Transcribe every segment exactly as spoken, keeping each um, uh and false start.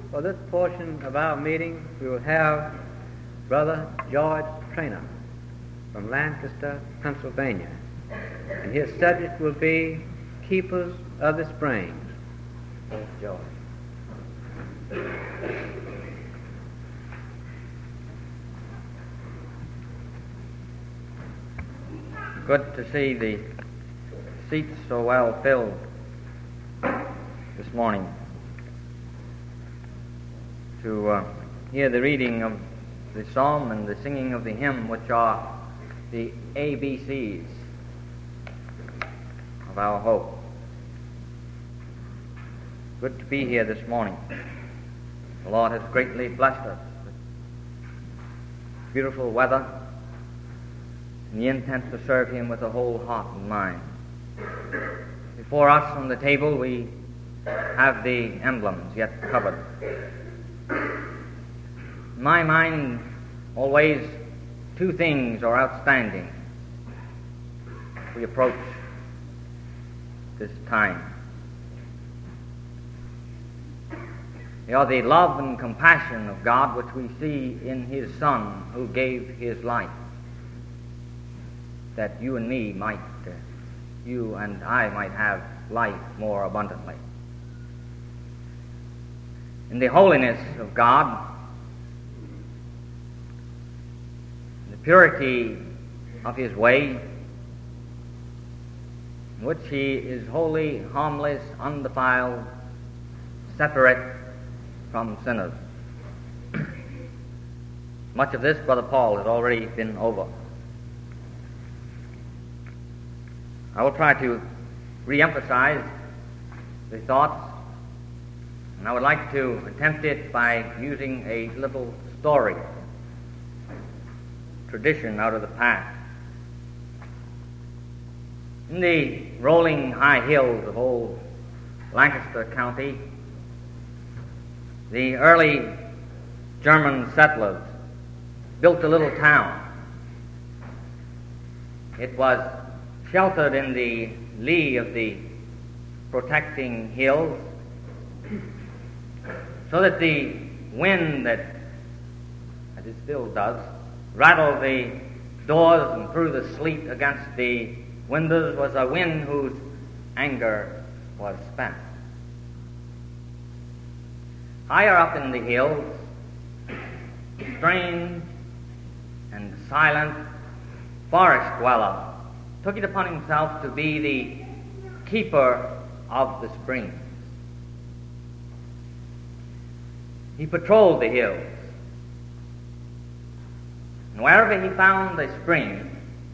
For this portion of our meeting, we will have Brother George Trainer from Lancaster, Pennsylvania, and his subject will be Keepers of the Springs. Brother George. Good to see the seats so well filled this morning to uh, hear the reading of the psalm and the singing of the hymn, which are the A B Cs of our hope. Good to be here this morning. The Lord has greatly blessed us with beautiful weather and the intent to serve Him with a whole heart and mind. Before us on the table we have the emblems yet covered. In my mind, always two things are outstanding as we approach this time. They are the love and compassion of God which we see in His Son who gave His life, that you and me might, uh, you and I might have life more abundantly. In the holiness of God, the purity of His way, in which He is holy, harmless, undefiled, separate from sinners. Much of this, Brother Paul, has already been over. I will try to re-emphasize the thoughts, and I would like to attempt it by using a little story, tradition out of the past. In the rolling high hills of old Lancaster County, the early German settlers built a little town. It was sheltered in the lee of the protecting hills, so that the wind that, as it still does, rattled the doors and threw the sleet against the windows was a wind whose anger was spent. Higher up in the hills, a strange and silent forest dweller took it upon himself to be the keeper of the springs. He patrolled the hills, and wherever he found a spring,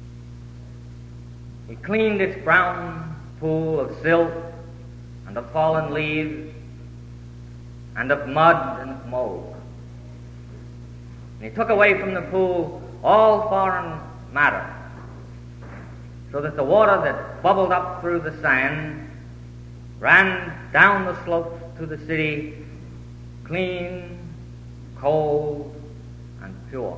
he cleaned its brown pool of silt and of fallen leaves and of mud and of mold. And he took away from the pool all foreign matter, so that the water that bubbled up through the sand ran down the slopes to the city, clean, cold, and pure.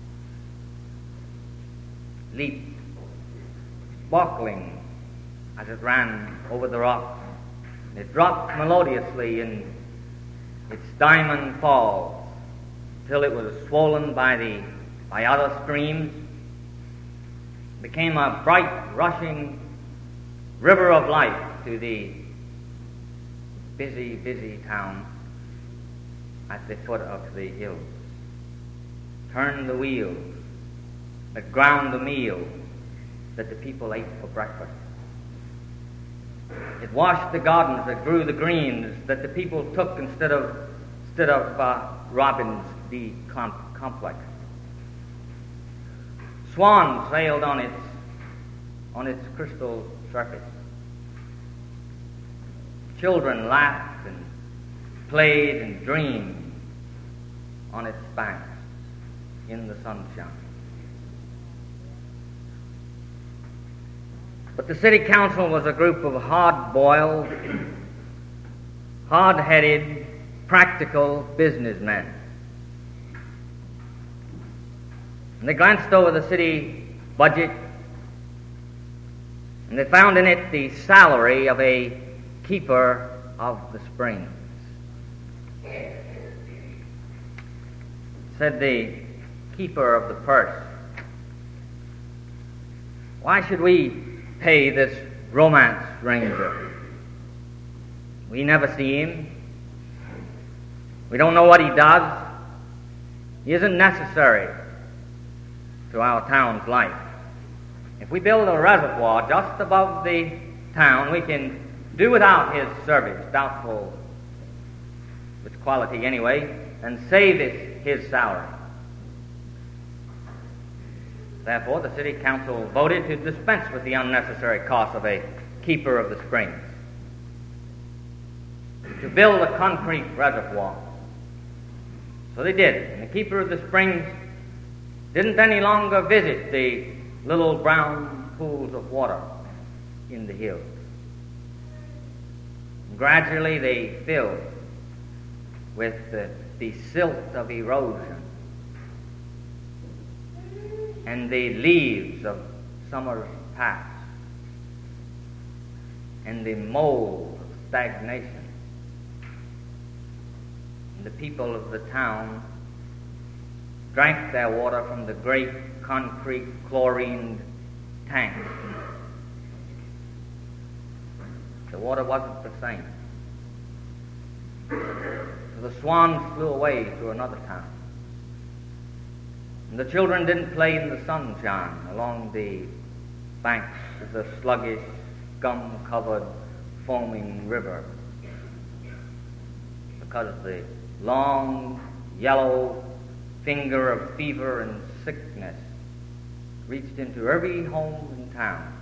Leaped, sparkling as it ran over the rocks. It dropped melodiously in its diamond falls till it was swollen by the by other streams, became a bright, rushing river of life to the busy, busy town at the foot of the hills. Turned the wheels that ground the meal that the people ate for breakfast. It washed the gardens that grew the greens that the people took instead of instead of uh, Robin's bee comp- complex. Swans sailed on its on its crystal surface. Children laughed and played and dreamed on its banks in the sunshine. But the city council was a group of hard-boiled, hard-headed, practical businessmen. And they glanced over the city budget, and they found in it the salary of a keeper of the springs. Said the keeper of the purse, "Why should we pay this romance ranger? We never see him. We don't know what he does. He isn't necessary to our town's life. If we build a reservoir just above the town, we can do without his service, doubtful its quality anyway, and save his, his salary." Therefore, the city council voted to dispense with the unnecessary cost of a keeper of the springs, to build a concrete reservoir. So they did, and the keeper of the springs didn't any longer visit the little brown pools of water in the hills. And gradually they filled with the, the silt of erosion and the leaves of summers past and the mold of stagnation. And the people of the town drank their water from the great concrete chlorined tanks. The water wasn't the same. So the swans flew away to another town. And the children didn't play in the sunshine along the banks of the sluggish, scum-covered, foaming river, because the long, yellow finger of fever and sickness reached into every home in town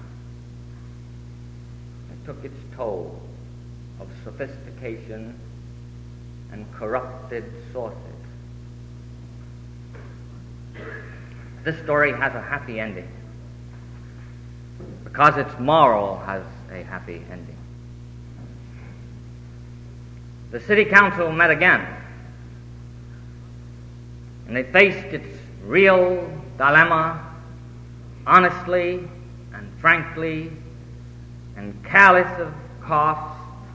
and took its toll of sophistication and corrupted sources. This story has a happy ending because its moral has a happy ending. The city council met again, and they faced its real dilemma honestly and frankly and careless of costs,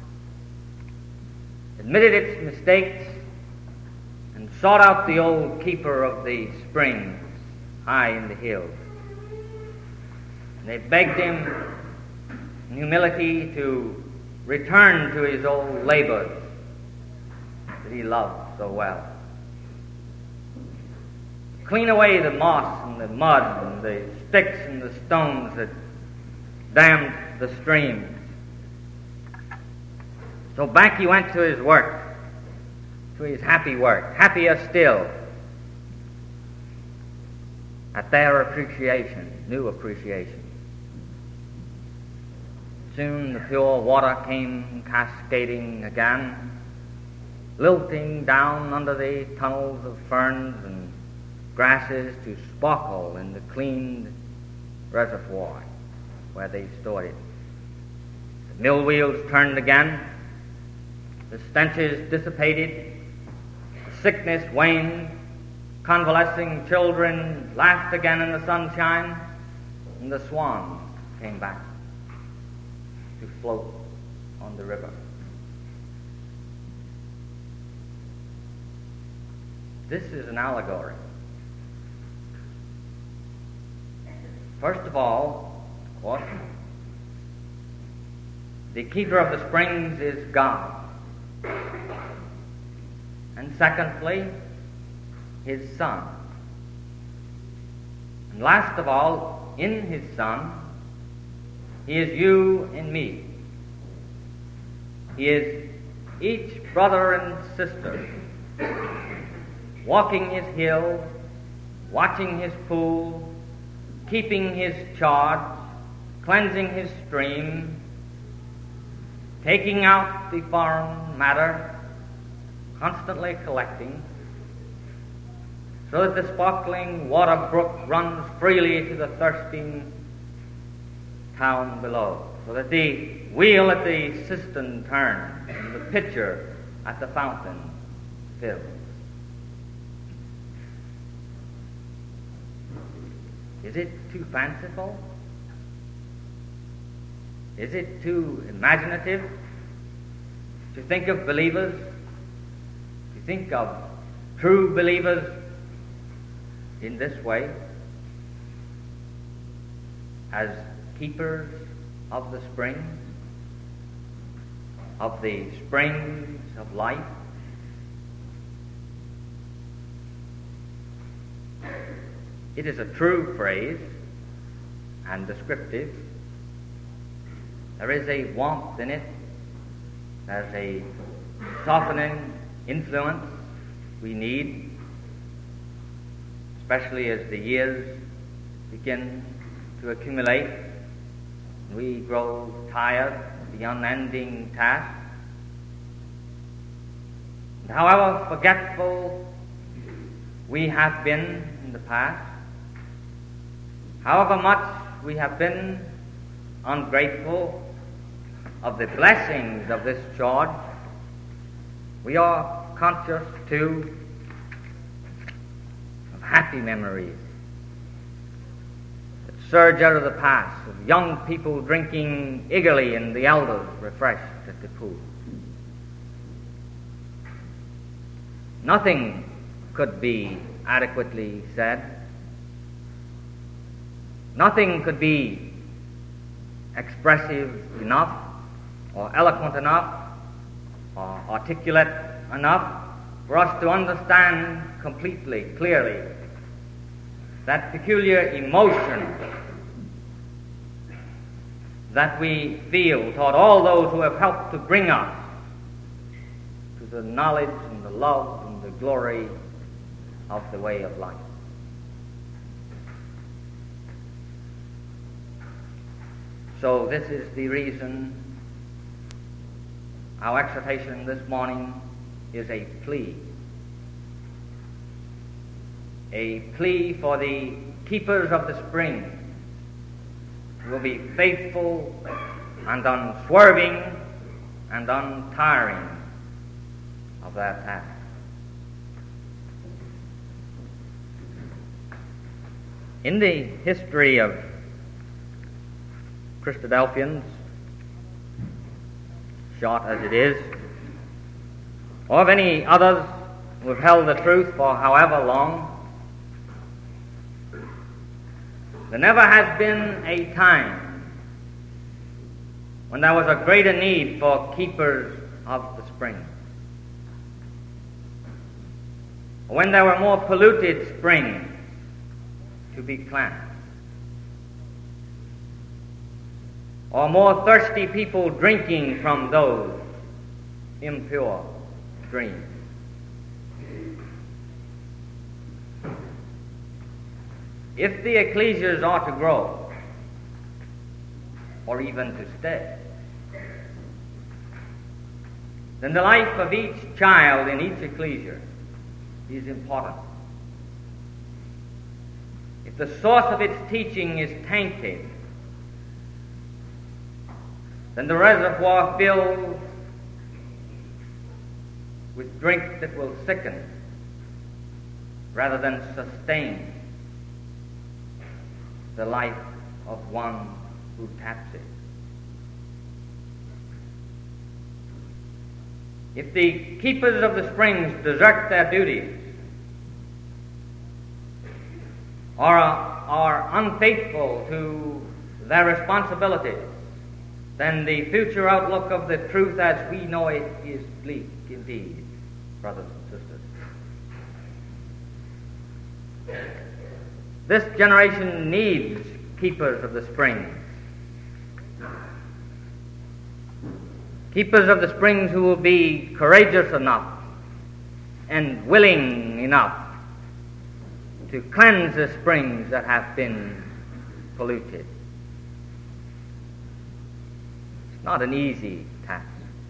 admitted its mistakes, and sought out the old keeper of the springs high in the hills. And they begged him in humility to return to his old labors that he loved so well. Clean away the moss and the mud and the sticks and the stones that dammed the streams. So back he went to his work, to his happy work, happier still at their appreciation, new appreciation. Soon the pure water came cascading again, lilting down under the tunnels of ferns and grasses to sparkle in the cleaned reservoir where they stored it. The mill wheels turned again, the stenches dissipated, the sickness waned, convalescing children laughed again in the sunshine, and the swans came back to float on the river. This is an allegory. First of all, of course, the keeper of the springs is God. And secondly, his Son. And last of all, in his Son, he is you and me. He is each brother and sister, walking his hills, watching his pool, keeping his charge, cleansing his stream, taking out the foreign matter, constantly collecting, so that the sparkling water brook runs freely to the thirsting town below, so that the wheel at the cistern turns and the pitcher at the fountain fills. Is it too fanciful? Is it too imaginative to think of believers, to think of true believers in this way as keepers of the springs, of the springs of life. It is a true phrase and descriptive. There is a warmth in it. There's a softening influence we need, especially as the years begin to accumulate. We grow tired of the unending task. And however forgetful we have been in the past, however much we have been ungrateful of the blessings of this charge, we are conscious too of happy memories that surge out of the past, of young people drinking eagerly and the elders refreshed at the pool. Nothing could be adequately said. Nothing could be expressive enough, or eloquent enough, or articulate enough for us to understand completely, clearly, that peculiar emotion that we feel toward all those who have helped to bring us to the knowledge and the love and the glory of the way of life. So this is the reason our exhortation this morning is a plea. A plea for the keepers of the spring who will be faithful and unswerving and untiring of their task. In the history of Christadelphians, short as it is, or of any others who have held the truth for however long, there never has been a time when there was a greater need for keepers of the spring, or when there were more polluted springs to be cleansed, or more thirsty people drinking from those impure streams. If the ecclesias are to grow, or even to stay, then the life of each child in each ecclesia is important. If the source of its teaching is tainted, then the reservoir fills with drink that will sicken rather than sustain the life of one who taps it. If the keepers of the springs desert their duties, or are unfaithful to their responsibilities, then the future outlook of the truth as we know it is bleak indeed, brothers and sisters. This generation needs keepers of the springs. Keepers of the springs who will be courageous enough and willing enough to cleanse the springs that have been polluted. It's not an easy task.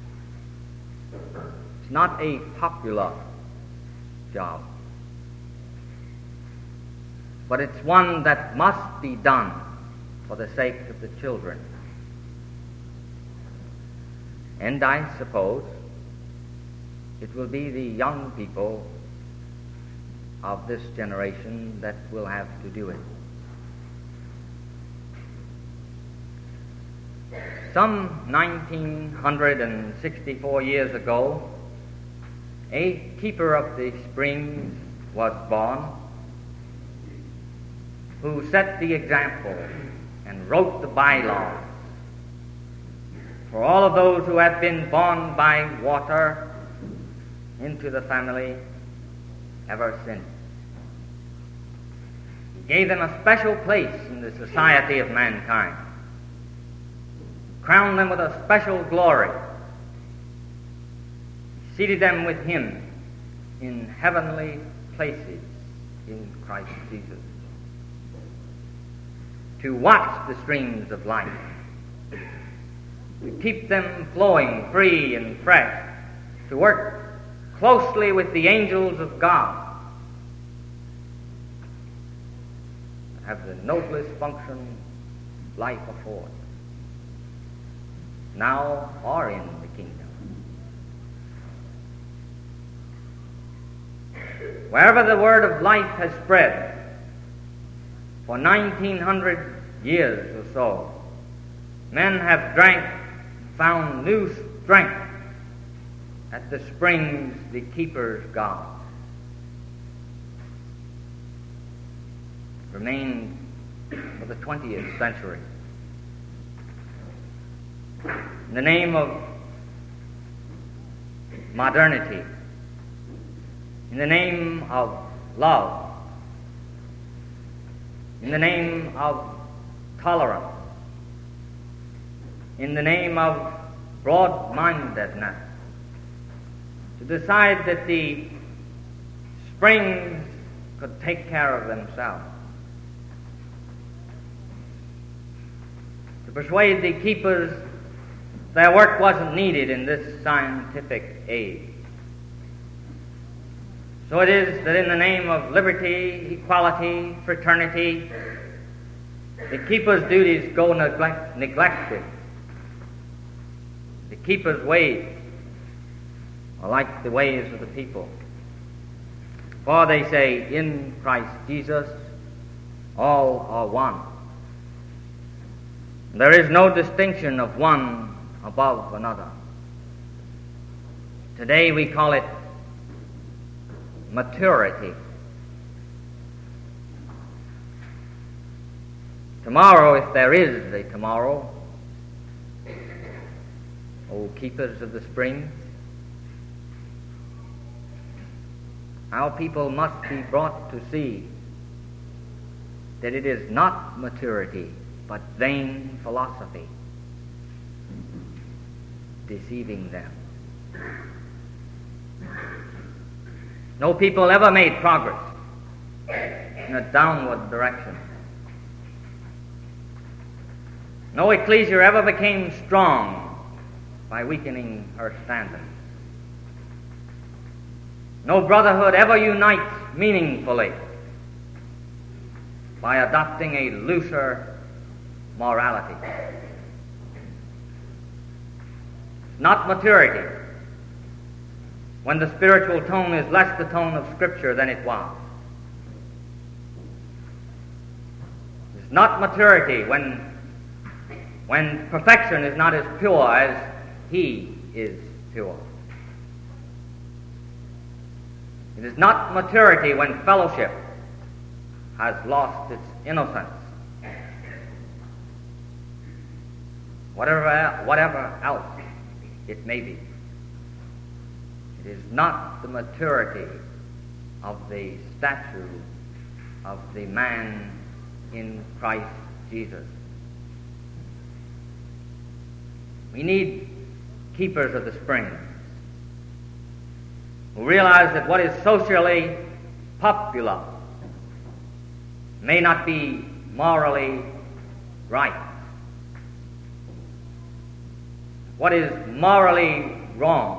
It's not a popular job. But it's one that must be done for the sake of the children. And I suppose it will be the young people of this generation that will have to do it. Some nineteen sixty-four years ago, a keeper of the springs was born, who set the example and wrote the bylaws for all of those who have been born by water into the family ever since. He gave them a special place in the society of mankind, crowned them with a special glory, seated them with him in heavenly places in Christ Jesus, to watch the streams of life, to keep them flowing free and fresh, to work closely with the angels of God, to have the noblest function life affords, now or in the kingdom. Wherever the word of life has spread for nineteen hundred years or so, men have drank, found new strength at the springs the keepers guard. Remained for the twentieth century. In the name of modernity, in the name of love, in the name of tolerance, in the name of broad-mindedness, to decide that the springs could take care of themselves, to persuade the keepers their work wasn't needed in this scientific age. So it is that in the name of liberty, equality, fraternity, the keeper's duties go neglect, neglected. The keeper's ways are like the ways of the people. For they say, in Christ Jesus, all are one. There is no distinction of one above another. Today we call it maturity. Tomorrow, if there is a tomorrow, O keepers of the springs, our people must be brought to see that it is not maturity, but vain philosophy deceiving them. No people ever made progress in a downward direction. No ecclesia ever became strong by weakening her standards. No brotherhood ever unites meaningfully by adopting a looser morality. Not maturity when the spiritual tone is less the tone of Scripture than it was. It's not maturity when, when perfection is not as pure as He is pure. It is not maturity when fellowship has lost its innocence. Whatever, whatever else it may be. It is not the maturity of the statue of the man in Christ Jesus. We need keepers of the springs who realize that what is socially popular may not be morally right. What is morally wrong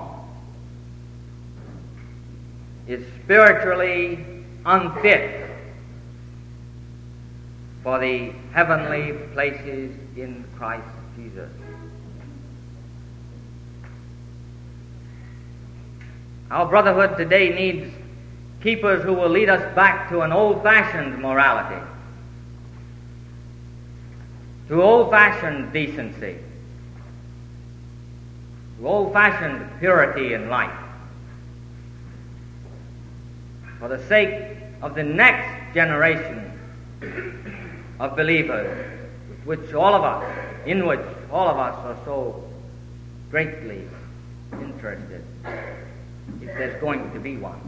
is spiritually unfit for the heavenly places in Christ Jesus. Our brotherhood today needs keepers who will lead us back to an old-fashioned morality, to old-fashioned decency, to old-fashioned purity in life, for the sake of the next generation of believers, with which all of us, in which all of us are so greatly interested, if there's going to be one.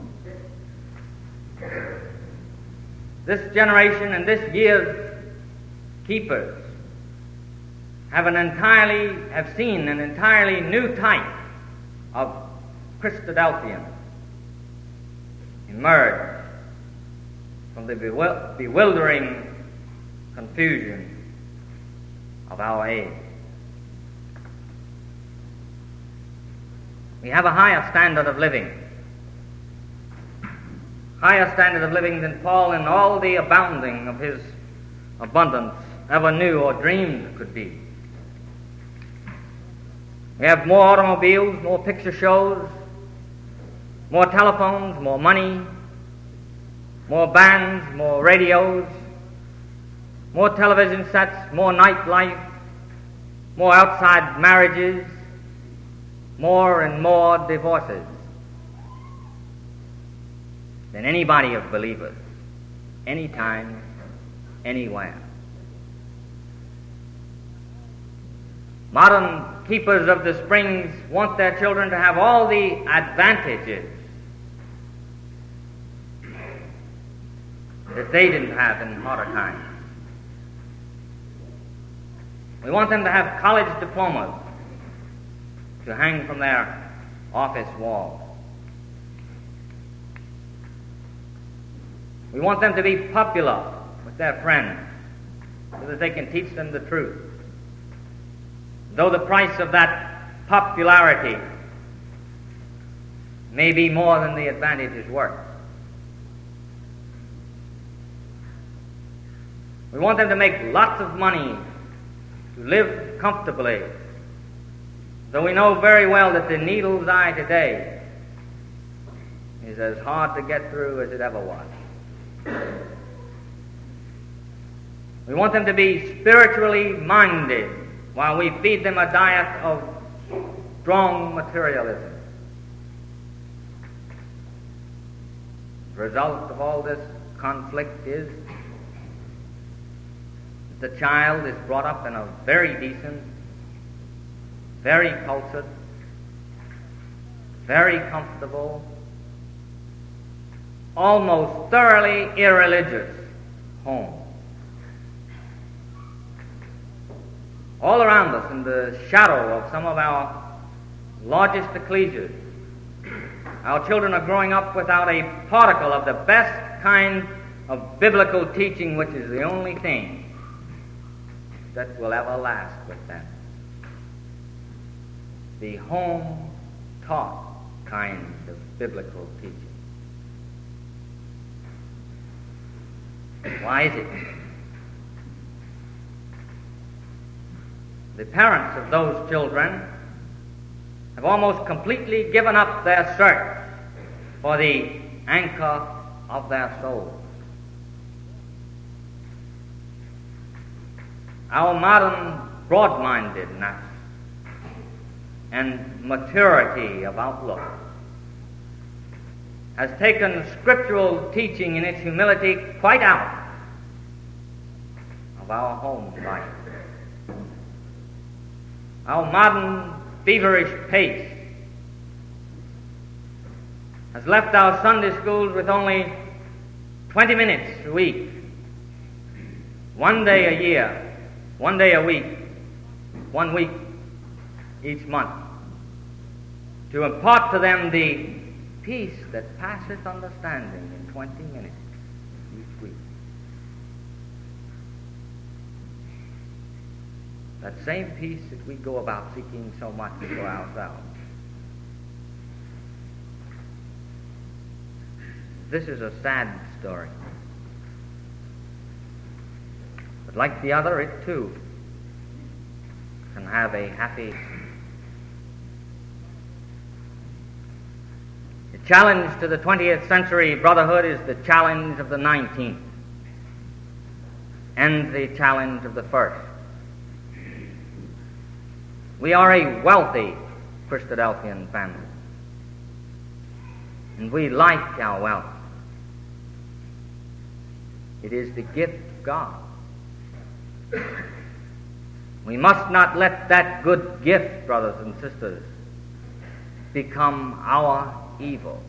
This generation and this year's keepers have an entirely, have seen an entirely new type of Christadelphian emerge from the bewil- bewildering confusion of our age. We have a higher standard of living, higher standard of living than Paul in all the abounding of his abundance ever knew or dreamed could be. We have more automobiles, more picture shows, more telephones, more money, more bands, more radios, more television sets, more nightlife, more outside marriages, more and more divorces than any body of believers, anytime, anywhere. Modern keepers of the springs want their children to have all the advantages that they didn't have in harder times. We want them to have college diplomas to hang from their office walls. We want them to be popular with their friends so that they can teach them the truth, though the price of that popularity may be more than the advantage is worth. We want them to make lots of money, to live comfortably, though we know very well that the needle's eye today is as hard to get through as it ever was. We want them to be spiritually minded while we feed them a diet of strong materialism. The result of all this conflict is that the child is brought up in a very decent, very cultured, very comfortable, almost thoroughly irreligious home. All around us, in the shadow of some of our largest ecclesias, our children are growing up without a particle of the best kind of biblical teaching, which is the only thing that will ever last with them. The home-taught kind of biblical teaching. Why is it? The parents of those children have almost completely given up their search for the anchor of their souls. Our modern broad-mindedness and maturity of outlook has taken scriptural teaching in its humility quite out of our home life. Our modern feverish pace has left our Sunday schools with only twenty minutes a week, one day a year, one day a week, one week each month, to impart to them the peace that passeth understanding in twenty minutes each week. That same peace that we go about seeking so much for ourselves. This is a sad story. But like the other, it too can have a happy... The challenge to the twentieth century brotherhood is the challenge of the nineteenth and the challenge of the first. We are a wealthy Christadelphian family, and we like our wealth. It is the gift of God. We must not let that good gift, brothers and sisters, become our evil.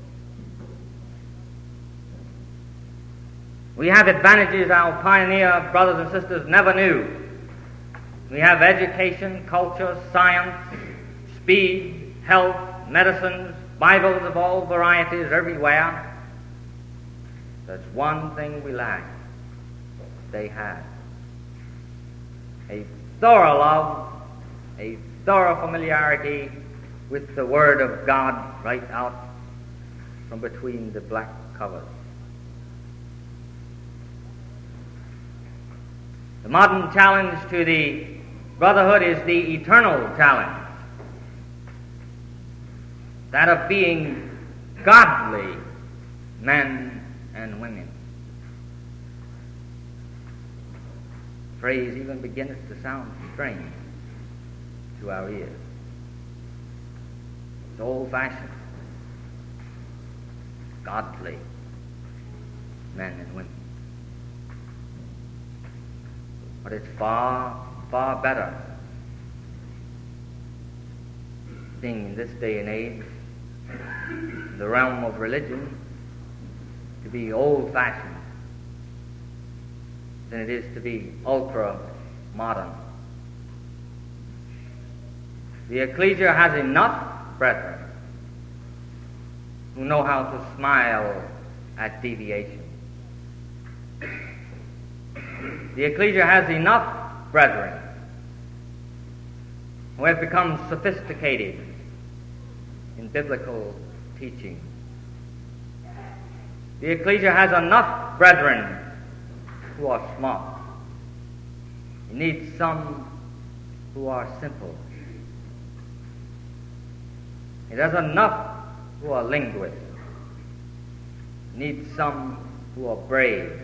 We have advantages our pioneer brothers and sisters never knew. We have education, culture, science, speed, health, medicines, Bibles of all varieties everywhere. There's one thing we lack. They had a thorough love, a thorough familiarity with the Word of God right out from between the black covers. The modern challenge to the brotherhood is the eternal challenge, that of being godly men and women. The phrase even begins to sound strange to our ears. It's old-fashioned. Godly men and women. But it's far, far better, being in this day and age, in the realm of religion, to be old-fashioned than it is to be ultra-modern. The ecclesia has enough brethren who know how to smile at deviation. The ecclesia has enough brethren who have become sophisticated in biblical teaching. The ecclesia has enough brethren who are smart. It needs some who are simple. It has enough who are linguists. It needs some who are brave.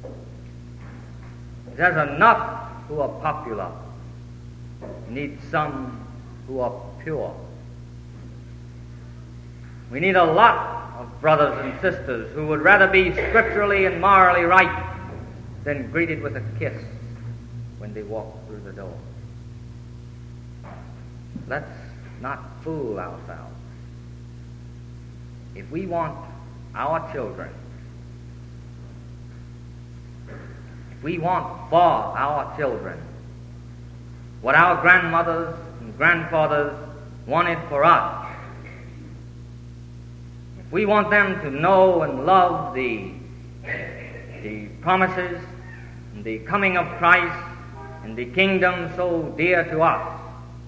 It has enough who are popular. It needs some who are pure. We need a lot of brothers and sisters who would rather be scripturally and morally right than greeted with a kiss when they walk through the door. Let's not fool ourselves. If we want our children, if we want for our children what our grandmothers and grandfathers wanted for us, if we want them to know and love the, the promises and the coming of Christ and the kingdom so dear to us,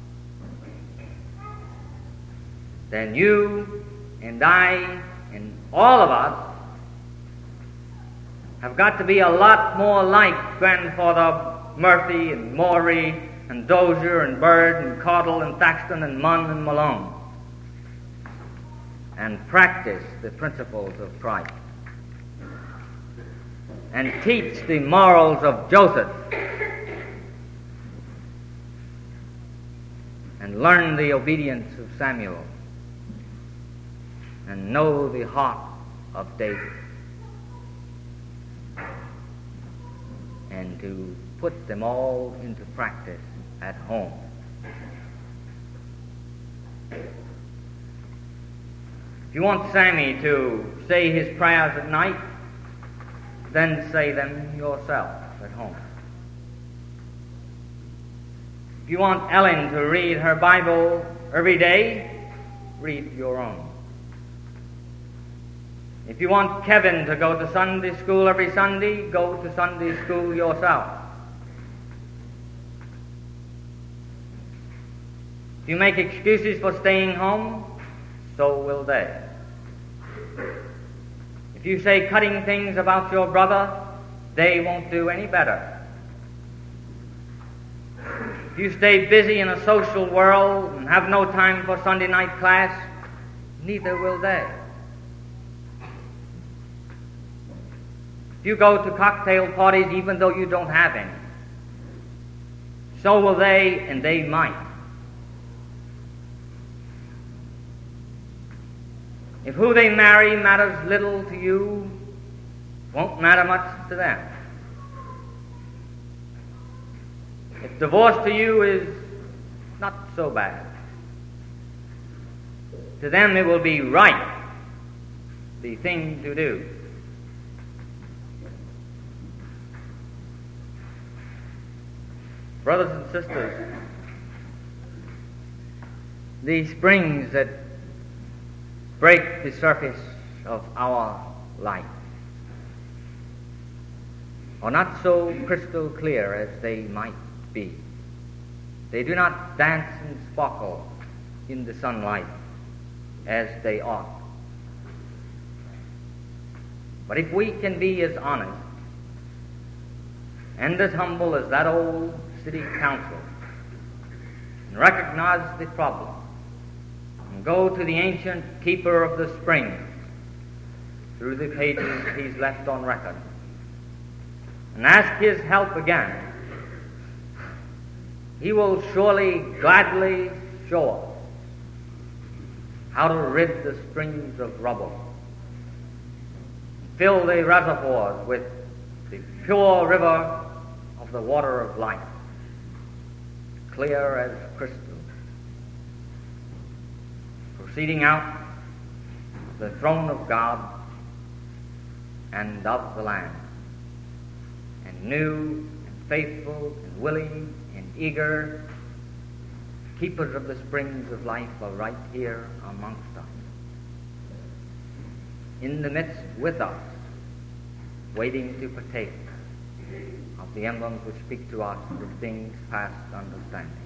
then you and I and all of us have got to be a lot more like Grandfather Murphy and Morey and Dozier and Bird and Caudle and Thaxton and Munn and Malone, and practice the principles of Christ and teach the morals of Joseph and learn the obedience of Samuel and know the heart of David, and to put them all into practice at home. If you want Sammy to say his prayers at night, then say them yourself at home. If you want Ellen to read her Bible every day, read your own. If you want Kevin to go to Sunday school every Sunday, go to Sunday school yourself. If you make excuses for staying home, so will they. If you say cutting things about your brother, they won't do any better. If you stay busy in a social world and have no time for Sunday night class, neither will they. If you go to cocktail parties even though you don't have any, so will they, and they might. If who they marry matters little to you, won't matter much to them. If divorce to you is not so bad, to them it will be right, the thing to do. Brothers and sisters, these springs that break the surface of our life are not so crystal clear as they might be. They do not dance and sparkle in the sunlight as they ought. But if we can be as honest and as humble as that old city council and recognize the problem and go to the ancient keeper of the springs through the pages he's left on record and ask his help again, he will surely gladly show us how to rid the springs of rubble, fill the reservoirs with the pure river of the water of life, clear as crystal, proceeding out of the throne of God and of the Lamb, and new and faithful and willing and eager keepers of the springs of life are right here amongst us, in the midst with us, waiting to partake of the emblems which speak to us of things past understanding.